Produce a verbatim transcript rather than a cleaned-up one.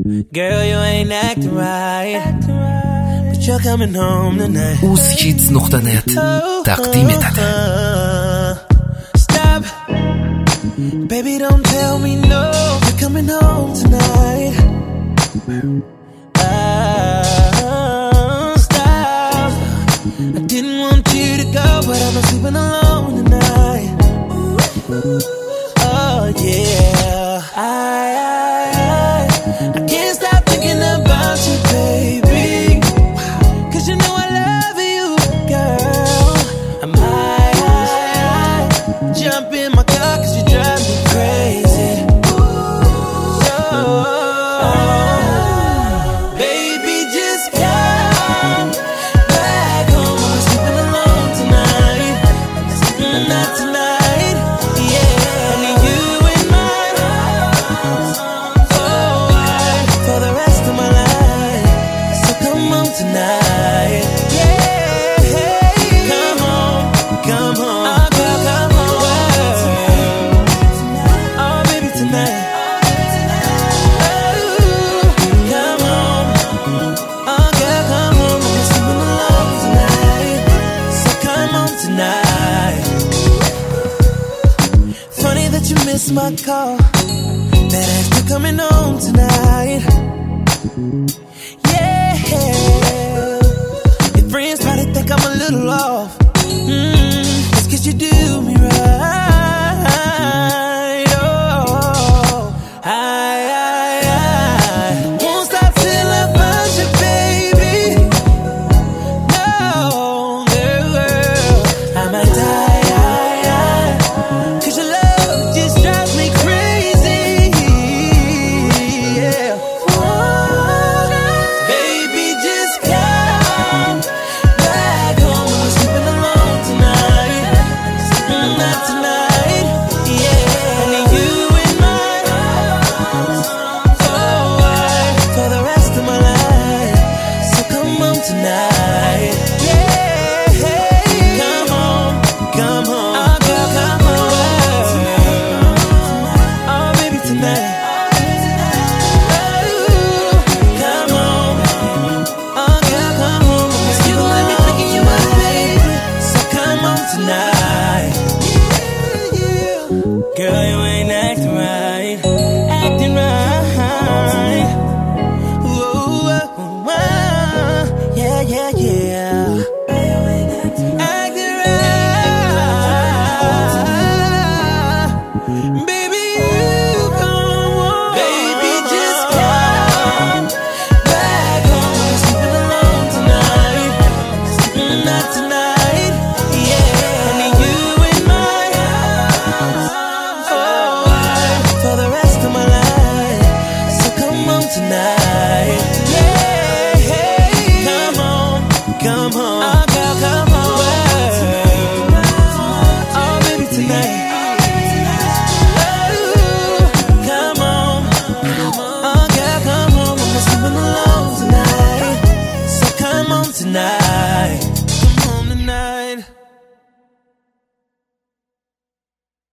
Girl, you ain't acting right, but you're coming home tonight. Узхиц нухта нет тaqdim etadi. Stop, baby, don't tell me no. You're coming home tonight. Uh, stop. I didn't want you to go, but I'm not sleeping alone tonight. Oh yeah, I, I, I, I can't stop thinking about you, baby. Cause you know I love you, girl. I'm high, high, high. Jump in my car cause you drive me crazy. Oh, baby, just come back home. I'm sleeping alone tonight. Not tonight, yeah. Only you in my arms, oh, for the rest of my life. So come home tonight, yeah. Come home, come home, oh, girl, come home. Oh, baby, tonight. Oh, come home, oh, girl, come home. I'm sleeping alone tonight, so come home tonight. Funny that you missed my call. That ass you coming home tonight.